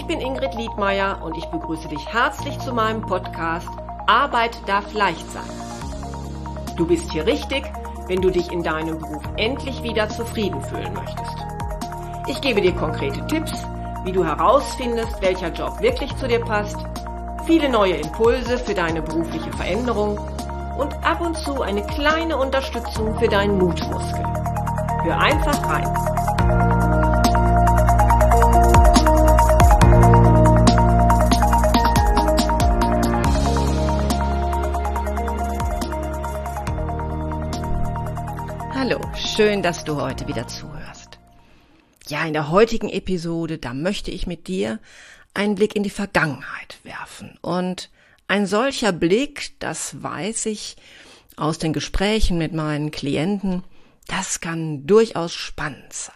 Ich bin Ingrid Liedmeier und ich begrüße dich herzlich zu meinem Podcast Arbeit darf leicht sein. Du bist hier richtig, wenn du dich in deinem Beruf endlich wieder zufrieden fühlen möchtest. Ich gebe dir konkrete Tipps, wie du herausfindest, welcher Job wirklich zu dir passt, viele neue Impulse für deine berufliche Veränderung und ab und zu eine kleine Unterstützung für deinen Mutmuskel. Hör einfach rein. Hallo, schön, dass du heute wieder zuhörst. Ja, in der heutigen Episode, da möchte ich mit dir einen Blick in die Vergangenheit werfen. Und ein solcher Blick, das weiß ich aus den Gesprächen mit meinen Klienten, das kann durchaus spannend sein.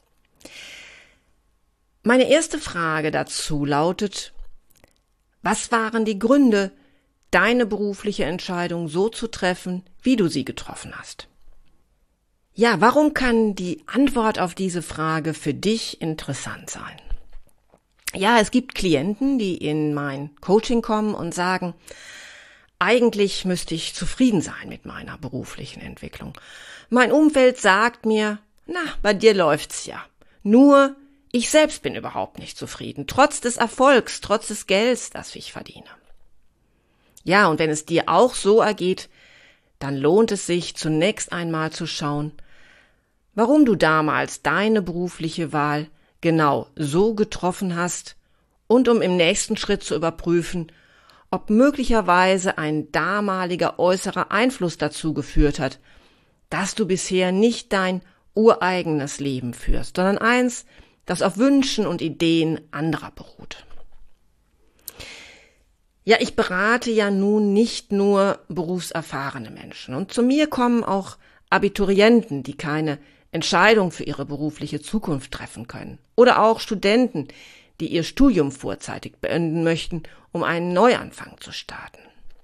Meine erste Frage dazu lautet: Was waren die Gründe, deine berufliche Entscheidung so zu treffen, wie du sie getroffen hast? Ja, warum kann die Antwort auf diese Frage für dich interessant sein? Ja, es gibt Klienten, die in mein Coaching kommen und sagen, eigentlich müsste ich zufrieden sein mit meiner beruflichen Entwicklung. Mein Umfeld sagt mir, bei dir läuft's ja. Nur ich selbst bin überhaupt nicht zufrieden, trotz des Erfolgs, trotz des Gelds, das ich verdiene. Ja, und wenn es dir auch so ergeht, dann lohnt es sich zunächst einmal zu schauen, warum du damals deine berufliche Wahl genau so getroffen hast und um im nächsten Schritt zu überprüfen, ob möglicherweise ein damaliger äußerer Einfluss dazu geführt hat, dass du bisher nicht dein ureigenes Leben führst, sondern eins, das auf Wünschen und Ideen anderer beruht. Ja, ich berate ja nun nicht nur berufserfahrene Menschen und zu mir kommen auch Abiturienten, die keine Entscheidung für ihre berufliche Zukunft treffen können. Oder auch Studenten, die ihr Studium vorzeitig beenden möchten, um einen Neuanfang zu starten.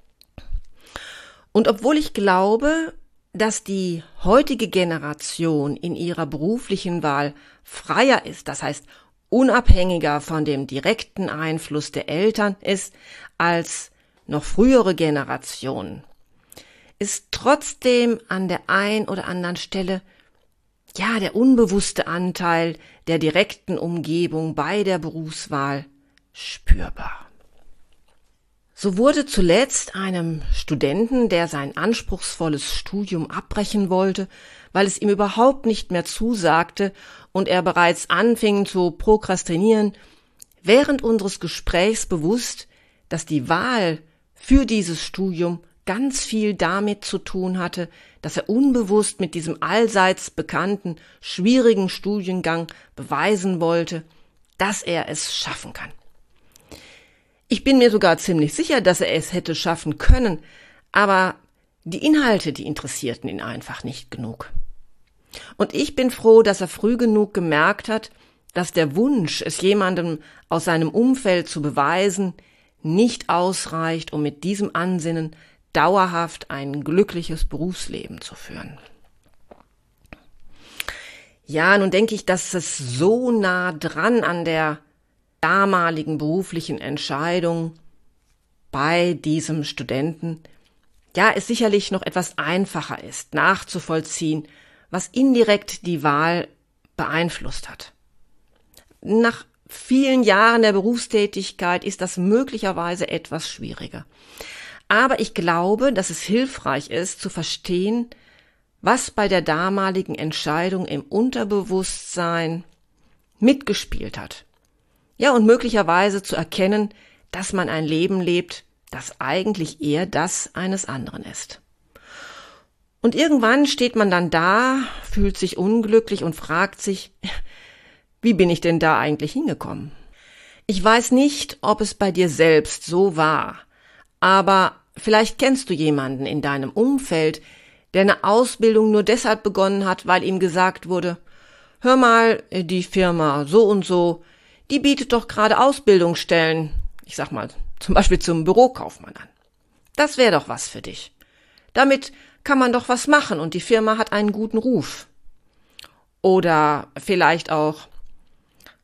Und obwohl ich glaube, dass die heutige Generation in ihrer beruflichen Wahl freier ist, das heißt unabhängiger von dem direkten Einfluss der Eltern ist, als noch frühere Generationen, ist trotzdem an der ein oder anderen Stelle der unbewusste Anteil der direkten Umgebung bei der Berufswahl spürbar. So wurde zuletzt einem Studenten, der sein anspruchsvolles Studium abbrechen wollte, weil es ihm überhaupt nicht mehr zusagte und er bereits anfing zu prokrastinieren, während unseres Gesprächs bewusst, dass die Wahl für dieses Studium ganz viel damit zu tun hatte, dass er unbewusst mit diesem allseits bekannten, schwierigen Studiengang beweisen wollte, dass er es schaffen kann. Ich bin mir sogar ziemlich sicher, dass er es hätte schaffen können, aber die Inhalte, die interessierten ihn einfach nicht genug. Und ich bin froh, dass er früh genug gemerkt hat, dass der Wunsch, es jemandem aus seinem Umfeld zu beweisen, nicht ausreicht, um mit diesem Ansinnen dauerhaft ein glückliches Berufsleben zu führen. Ja, nun denke ich, dass es so nah dran an der damaligen beruflichen Entscheidung bei diesem Studenten, es sicherlich noch etwas einfacher ist, nachzuvollziehen, was indirekt die Wahl beeinflusst hat. Nach vielen Jahren der Berufstätigkeit ist das möglicherweise etwas schwieriger. Aber ich glaube, dass es hilfreich ist, zu verstehen, was bei der damaligen Entscheidung im Unterbewusstsein mitgespielt hat. Ja, und möglicherweise zu erkennen, dass man ein Leben lebt, das eigentlich eher das eines anderen ist. Und irgendwann steht man dann da, fühlt sich unglücklich und fragt sich, wie bin ich denn da eigentlich hingekommen? Ich weiß nicht, ob es bei dir selbst so war, aber vielleicht kennst du jemanden in deinem Umfeld, der eine Ausbildung nur deshalb begonnen hat, weil ihm gesagt wurde, hör mal, die Firma so und so, die bietet doch gerade Ausbildungsstellen, ich sag mal, zum Beispiel zum Bürokaufmann an. Das wäre doch was für dich. Damit kann man doch was machen und die Firma hat einen guten Ruf. Oder vielleicht auch,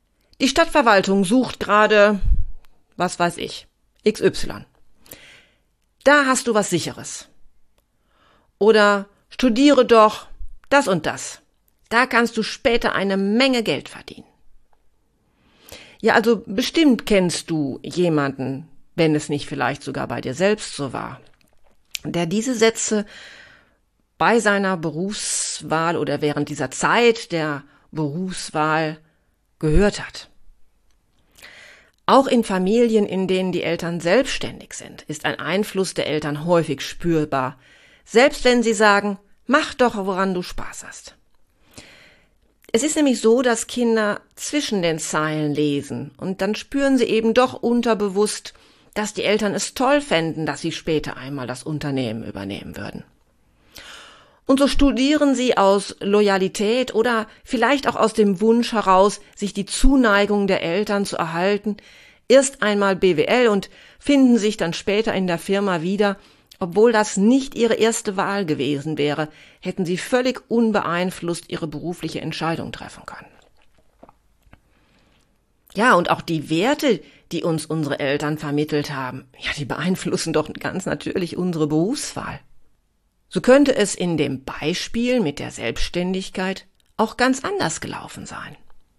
Die Stadtverwaltung sucht gerade, was weiß ich, XY. Da hast du was Sicheres. Oder studiere doch das und das. Da kannst du später eine Menge Geld verdienen. Ja, also bestimmt kennst du jemanden, wenn es nicht vielleicht sogar bei dir selbst so war, der diese Sätze bei seiner Berufswahl oder während dieser Zeit der Berufswahl gehört hat. Auch in Familien, in denen die Eltern selbstständig sind, ist ein Einfluss der Eltern häufig spürbar, selbst wenn sie sagen, mach doch, woran du Spaß hast. Es ist nämlich so, dass Kinder zwischen den Zeilen lesen und dann spüren sie eben doch unterbewusst, dass die Eltern es toll fänden, dass sie später einmal das Unternehmen übernehmen würden. Und so studieren sie aus Loyalität oder vielleicht auch aus dem Wunsch heraus, sich die Zuneigung der Eltern zu erhalten, erst einmal BWL und finden sich dann später in der Firma wieder. Obwohl das nicht ihre erste Wahl gewesen wäre, hätten sie völlig unbeeinflusst ihre berufliche Entscheidung treffen können. Ja, und auch die Werte, die uns unsere Eltern vermittelt haben, ja, die beeinflussen doch ganz natürlich unsere Berufswahl. So könnte es in dem Beispiel mit der Selbstständigkeit auch ganz anders gelaufen sein.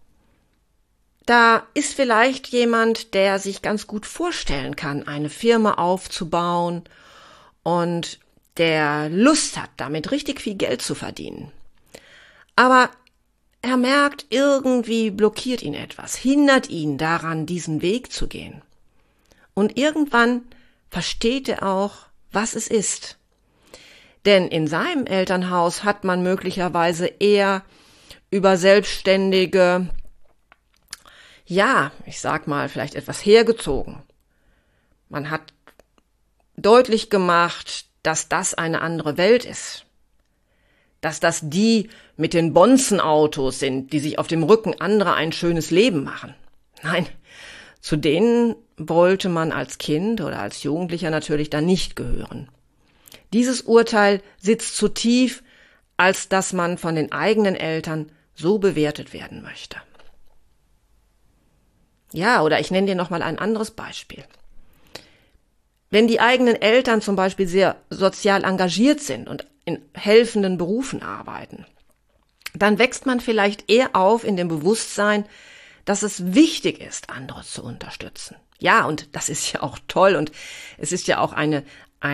Da ist vielleicht jemand, der sich ganz gut vorstellen kann, eine Firma aufzubauen und der Lust hat, damit richtig viel Geld zu verdienen. Aber er merkt, irgendwie blockiert ihn etwas, hindert ihn daran, diesen Weg zu gehen. Und irgendwann versteht er auch, was es ist. Denn in seinem Elternhaus hat man möglicherweise eher über Selbstständige, ja, ich sag mal, vielleicht etwas hergezogen. Man hat deutlich gemacht, dass das eine andere Welt ist. Dass das die mit den Bonzenautos sind, die sich auf dem Rücken anderer ein schönes Leben machen. Nein, zu denen wollte man als Kind oder als Jugendlicher natürlich dann nicht gehören. Dieses Urteil sitzt zu tief, als dass man von den eigenen Eltern so bewertet werden möchte. Ja, oder ich nenne dir nochmal ein anderes Beispiel. Wenn die eigenen Eltern zum Beispiel sehr sozial engagiert sind und in helfenden Berufen arbeiten, dann wächst man vielleicht eher auf in dem Bewusstsein, dass es wichtig ist, andere zu unterstützen. Ja, und das ist ja auch toll und es ist ja auch eine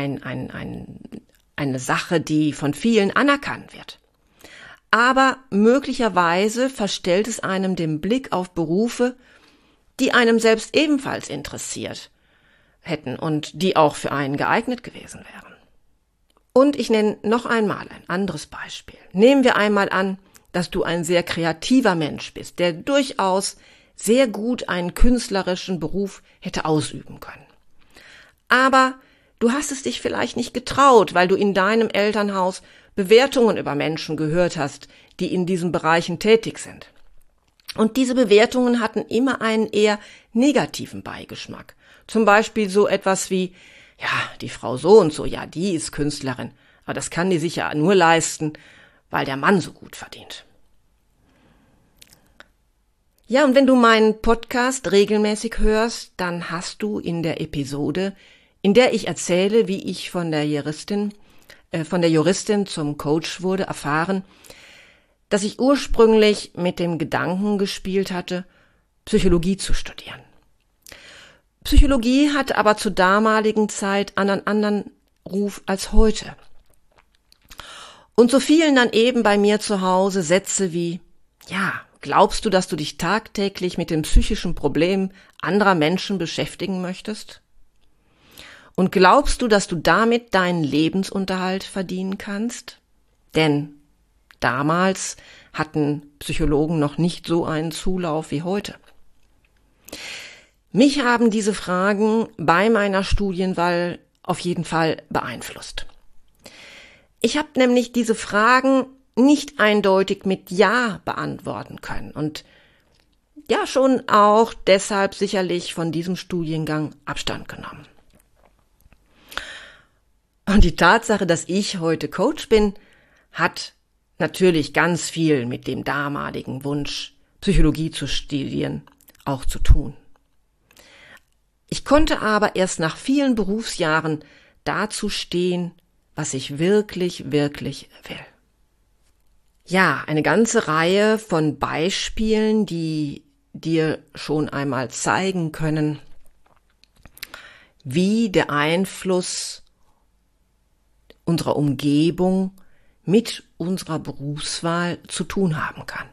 Sache, die von vielen anerkannt wird. Aber möglicherweise verstellt es einem den Blick auf Berufe, die einem selbst ebenfalls interessiert hätten und die auch für einen geeignet gewesen wären. Und ich nenne noch einmal ein anderes Beispiel. Nehmen wir einmal an, dass du ein sehr kreativer Mensch bist, der durchaus sehr gut einen künstlerischen Beruf hätte ausüben können. Aber du hast es dich vielleicht nicht getraut, weil du in deinem Elternhaus Bewertungen über Menschen gehört hast, die in diesen Bereichen tätig sind. Und diese Bewertungen hatten immer einen eher negativen Beigeschmack. Zum Beispiel so etwas wie, ja, die Frau so und so, ja, die ist Künstlerin, aber das kann die sich ja nur leisten, weil der Mann so gut verdient. Ja, und wenn du meinen Podcast regelmäßig hörst, dann hast du in der Episode, in der ich erzähle, wie ich von der Juristin zum Coach wurde, erfahren, dass ich ursprünglich mit dem Gedanken gespielt hatte, Psychologie zu studieren. Psychologie hatte aber zur damaligen Zeit einen anderen Ruf als heute. Und so fielen dann eben bei mir zu Hause Sätze wie, ja, glaubst du, dass du dich tagtäglich mit den psychischen Problemen anderer Menschen beschäftigen möchtest? Und glaubst du, dass du damit deinen Lebensunterhalt verdienen kannst? Denn damals hatten Psychologen noch nicht so einen Zulauf wie heute. Mich haben diese Fragen bei meiner Studienwahl auf jeden Fall beeinflusst. Ich habe nämlich diese Fragen nicht eindeutig mit Ja beantworten können und ja schon auch deshalb sicherlich von diesem Studiengang Abstand genommen. Und die Tatsache, dass ich heute Coach bin, hat natürlich ganz viel mit dem damaligen Wunsch, Psychologie zu studieren, auch zu tun. Ich konnte aber erst nach vielen Berufsjahren dazu stehen, was ich wirklich, wirklich will. Ja, eine ganze Reihe von Beispielen, die dir schon einmal zeigen können, wie der Einfluss unserer Umgebung mit unserer Berufswahl zu tun haben kann.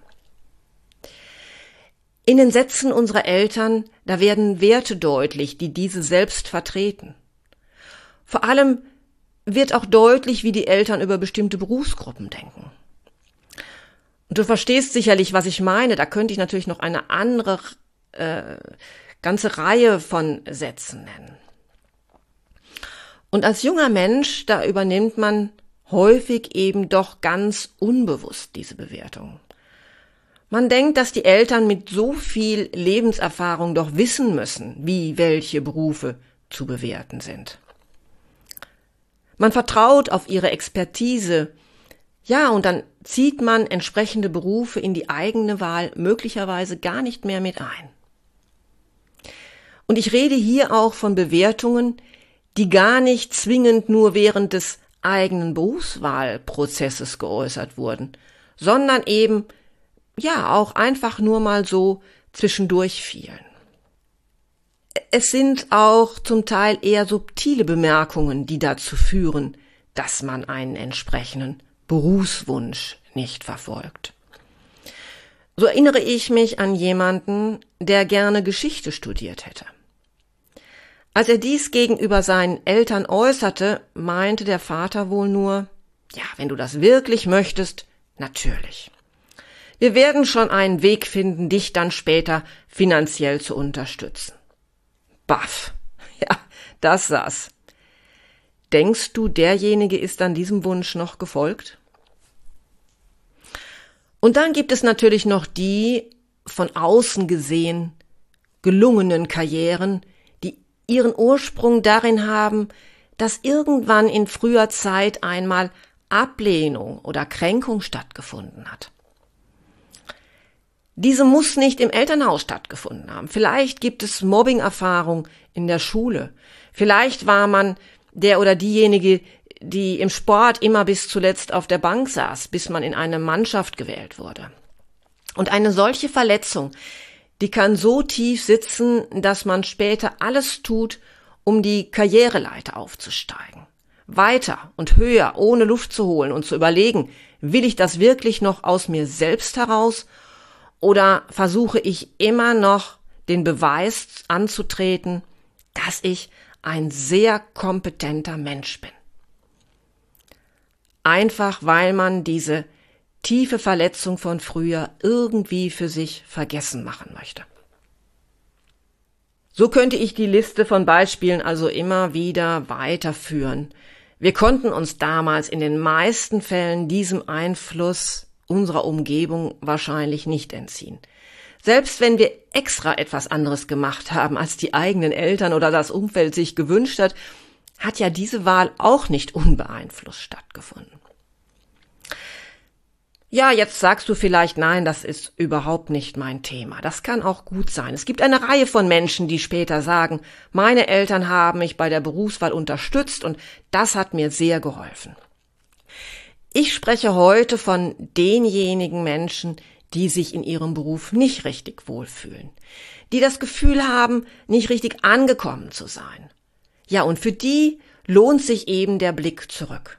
In den Sätzen unserer Eltern, da werden Werte deutlich, die diese selbst vertreten. Vor allem wird auch deutlich, wie die Eltern über bestimmte Berufsgruppen denken. Und du verstehst sicherlich, was ich meine. Da könnte ich natürlich noch eine andere ganze Reihe von Sätzen nennen. Und als junger Mensch, da übernimmt man häufig eben doch ganz unbewusst diese Bewertung. Man denkt, dass die Eltern mit so viel Lebenserfahrung doch wissen müssen, wie welche Berufe zu bewerten sind. Man vertraut auf ihre Expertise, ja, und dann zieht man entsprechende Berufe in die eigene Wahl möglicherweise gar nicht mehr mit ein. Und ich rede hier auch von Bewertungen, die gar nicht zwingend nur während des eigenen Berufswahlprozesses geäußert wurden, sondern eben ja auch einfach nur mal so zwischendurch fielen. Es sind auch zum Teil eher subtile Bemerkungen, die dazu führen, dass man einen entsprechenden Berufswunsch nicht verfolgt. So erinnere ich mich an jemanden, der gerne Geschichte studiert hätte. Als er dies gegenüber seinen Eltern äußerte, meinte der Vater wohl nur, ja, wenn du das wirklich möchtest, natürlich. Wir werden schon einen Weg finden, dich dann später finanziell zu unterstützen. Baff. Ja, das saß. Denkst du, derjenige ist dann diesem Wunsch noch gefolgt? Und dann gibt es natürlich noch die von außen gesehen gelungenen Karrieren, die ihren Ursprung darin haben, dass irgendwann in früher Zeit einmal Ablehnung oder Kränkung stattgefunden hat. Diese muss nicht im Elternhaus stattgefunden haben. Vielleicht gibt es Mobbing-Erfahrung in der Schule. Vielleicht war man der oder diejenige, die im Sport immer bis zuletzt auf der Bank saß, bis man in eine Mannschaft gewählt wurde. Und eine solche Verletzung, die kann so tief sitzen, dass man später alles tut, um die Karriereleiter aufzusteigen. Weiter und höher, ohne Luft zu holen und zu überlegen, will ich das wirklich noch aus mir selbst heraus? Oder versuche ich immer noch den Beweis anzutreten, dass ich ein sehr kompetenter Mensch bin? Einfach weil man diese tiefe Verletzung von früher irgendwie für sich vergessen machen möchte. So könnte ich die Liste von Beispielen also immer wieder weiterführen. Wir konnten uns damals in den meisten Fällen diesem Einfluss unserer Umgebung wahrscheinlich nicht entziehen. Selbst wenn wir extra etwas anderes gemacht haben, als die eigenen Eltern oder das Umfeld sich gewünscht hat, hat ja diese Wahl auch nicht unbeeinflusst stattgefunden. Ja, jetzt sagst du vielleicht, nein, das ist überhaupt nicht mein Thema. Das kann auch gut sein. Es gibt eine Reihe von Menschen, die später sagen, meine Eltern haben mich bei der Berufswahl unterstützt und das hat mir sehr geholfen. Ich spreche heute von denjenigen Menschen, die sich in ihrem Beruf nicht richtig wohlfühlen, die das Gefühl haben, nicht richtig angekommen zu sein. Ja, und für die lohnt sich eben der Blick zurück.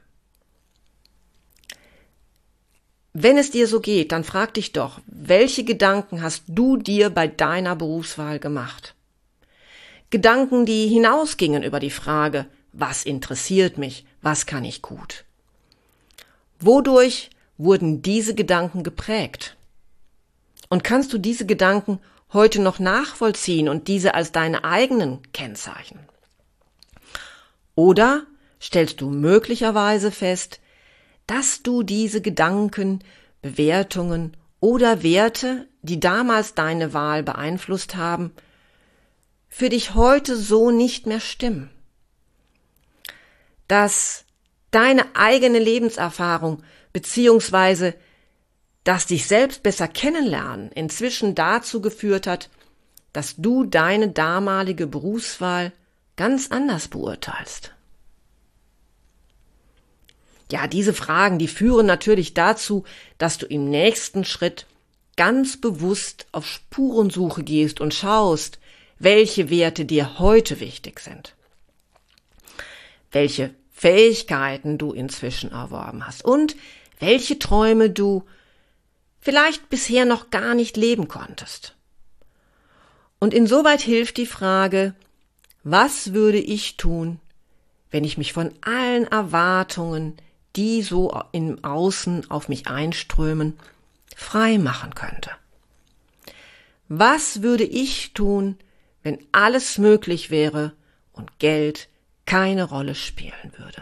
Wenn es dir so geht, dann frag dich doch, welche Gedanken hast du dir bei deiner Berufswahl gemacht? Gedanken, die hinausgingen über die Frage, was interessiert mich, was kann ich gut? Wodurch wurden diese Gedanken geprägt? Und kannst du diese Gedanken heute noch nachvollziehen und diese als deine eigenen kennzeichnen? Oder stellst du möglicherweise fest, dass du diese Gedanken, Bewertungen oder Werte, die damals deine Wahl beeinflusst haben, für dich heute so nicht mehr stimmen? Dass deine eigene Lebenserfahrung beziehungsweise das dich selbst besser kennenlernen inzwischen dazu geführt hat, dass du deine damalige Berufswahl ganz anders beurteilst? Ja, diese Fragen, die führen natürlich dazu, dass du im nächsten Schritt ganz bewusst auf Spurensuche gehst und schaust, welche Werte dir heute wichtig sind, welche Fähigkeiten du inzwischen erworben hast und welche Träume du vielleicht bisher noch gar nicht leben konntest. Und insoweit hilft die Frage, was würde ich tun, wenn ich mich von allen Erwartungen, die so im Außen auf mich einströmen, frei machen könnte? Was würde ich tun, wenn alles möglich wäre und Geld keine Rolle spielen würde?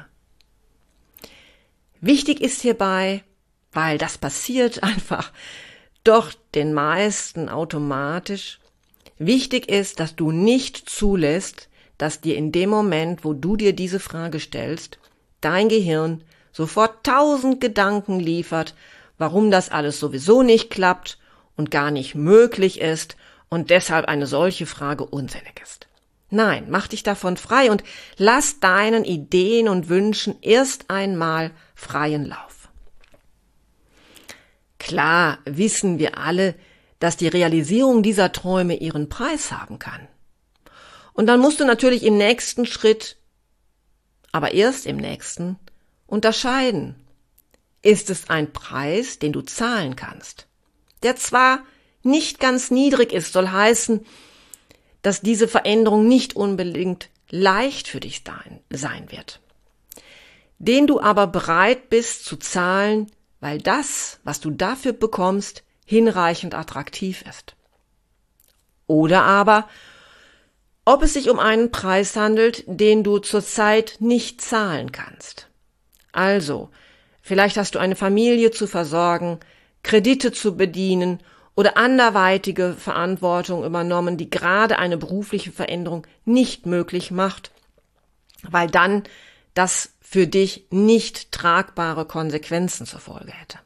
Wichtig ist hierbei, weil das passiert einfach doch den meisten automatisch, wichtig ist, dass du nicht zulässt, dass dir in dem Moment, wo du dir diese Frage stellst, dein Gehirn sofort 1000 Gedanken liefert, warum das alles sowieso nicht klappt und gar nicht möglich ist und deshalb eine solche Frage unsinnig ist. Nein, mach dich davon frei und lass deinen Ideen und Wünschen erst einmal freien Lauf. Klar wissen wir alle, dass die Realisierung dieser Träume ihren Preis haben kann. Und dann musst du natürlich im nächsten Schritt, aber erst im nächsten, unterscheiden. Ist es ein Preis, den du zahlen kannst, der zwar nicht ganz niedrig ist, soll heißen, dass diese Veränderung nicht unbedingt leicht für dich sein wird, den du aber bereit bist zu zahlen, weil das, was du dafür bekommst, hinreichend attraktiv ist. Oder aber, ob es sich um einen Preis handelt, den du zurzeit nicht zahlen kannst. Also, vielleicht hast du eine Familie zu versorgen, Kredite zu bedienen oder anderweitige Verantwortung übernommen, die gerade eine berufliche Veränderung nicht möglich macht, weil dann das für dich nicht tragbare Konsequenzen zur Folge hätte.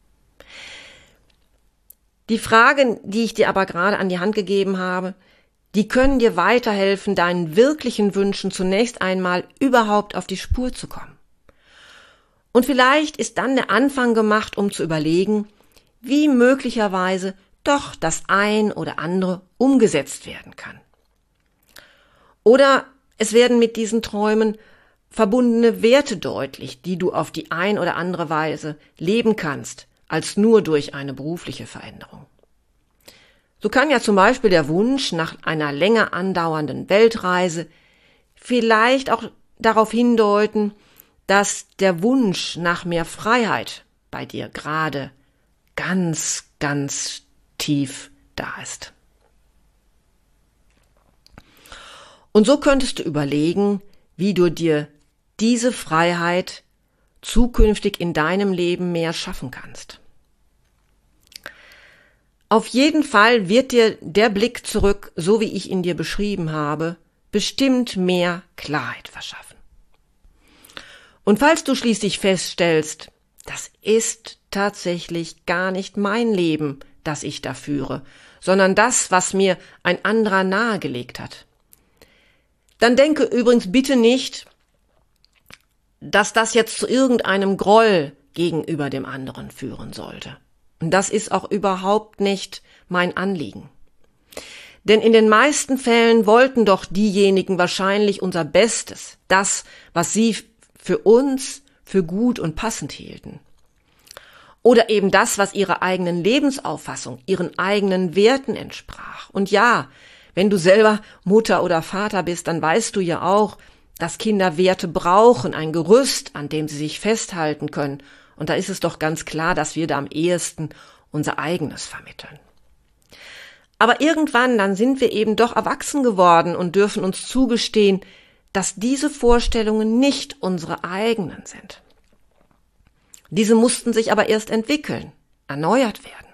Die Fragen, die ich dir aber gerade an die Hand gegeben habe, die können dir weiterhelfen, deinen wirklichen Wünschen zunächst einmal überhaupt auf die Spur zu kommen. Und vielleicht ist dann der Anfang gemacht, um zu überlegen, wie möglicherweise doch das ein oder andere umgesetzt werden kann. Oder es werden mit diesen Träumen verbundene Werte deutlich, die du auf die ein oder andere Weise leben kannst, als nur durch eine berufliche Veränderung. So kann ja zum Beispiel der Wunsch nach einer länger andauernden Weltreise vielleicht auch darauf hindeuten, dass der Wunsch nach mehr Freiheit bei dir gerade ganz, ganz tief da ist. Und so könntest du überlegen, wie du dir diese Freiheit zukünftig in deinem Leben mehr schaffen kannst. Auf jeden Fall wird dir der Blick zurück, so wie ich ihn dir beschrieben habe, bestimmt mehr Klarheit verschaffen. Und falls du schließlich feststellst, das ist tatsächlich gar nicht mein Leben, das ich da führe, sondern das, was mir ein anderer nahegelegt hat, dann denke übrigens bitte nicht, dass das jetzt zu irgendeinem Groll gegenüber dem anderen führen sollte. Und das ist auch überhaupt nicht mein Anliegen. Denn in den meisten Fällen wollten doch diejenigen wahrscheinlich unser Bestes, das, was sie für uns für gut und passend hielten. Oder eben das, was ihrer eigenen Lebensauffassung, ihren eigenen Werten entsprach. Und ja, wenn du selber Mutter oder Vater bist, dann weißt du ja auch, dass Kinder Werte brauchen, ein Gerüst, an dem sie sich festhalten können. Und da ist es doch ganz klar, dass wir da am ehesten unser eigenes vermitteln. Aber irgendwann, dann sind wir eben doch erwachsen geworden und dürfen uns zugestehen, dass diese Vorstellungen nicht unsere eigenen sind. Diese mussten sich aber erst entwickeln, erneuert werden.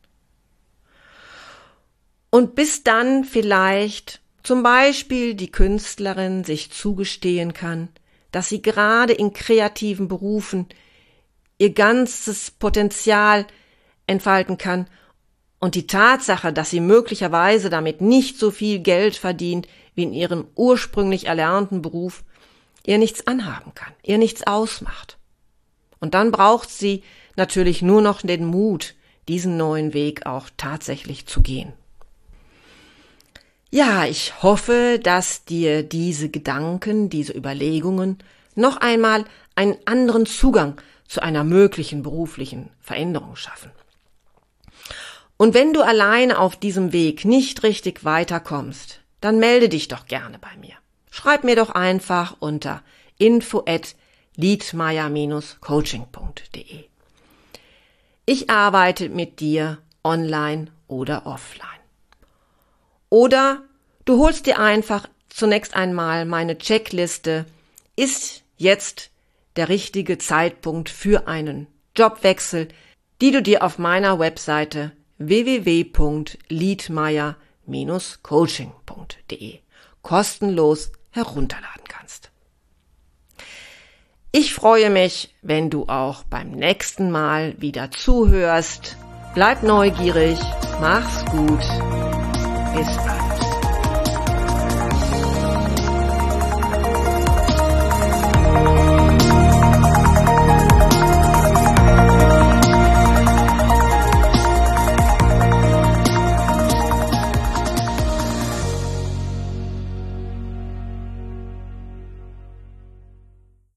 Und bis dann vielleicht zum Beispiel die Künstlerin sich zugestehen kann, dass sie gerade in kreativen Berufen ihr ganzes Potenzial entfalten kann Und die Tatsache, dass sie möglicherweise damit nicht so viel Geld verdient wie in ihrem ursprünglich erlernten Beruf, ihr nichts anhaben kann, ihr nichts ausmacht. Und dann braucht sie natürlich nur noch den Mut, diesen neuen Weg auch tatsächlich zu gehen. Ja, ich hoffe, dass dir diese Gedanken, diese Überlegungen noch einmal einen anderen Zugang zu einer möglichen beruflichen Veränderung schaffen. Und wenn du alleine auf diesem Weg nicht richtig weiterkommst, dann melde dich doch gerne bei mir. Schreib mir doch einfach unter info@liedmeier-coaching.de. Ich arbeite mit dir online oder offline. Oder du holst dir einfach zunächst einmal meine Checkliste, ist jetzt der richtige Zeitpunkt für einen Jobwechsel, die du dir auf meiner Webseite www.liedmeier-coaching.de kostenlos herunterladen kannst. Ich freue mich, wenn du auch beim nächsten Mal wieder zuhörst. Bleib neugierig, mach's gut, bis bald.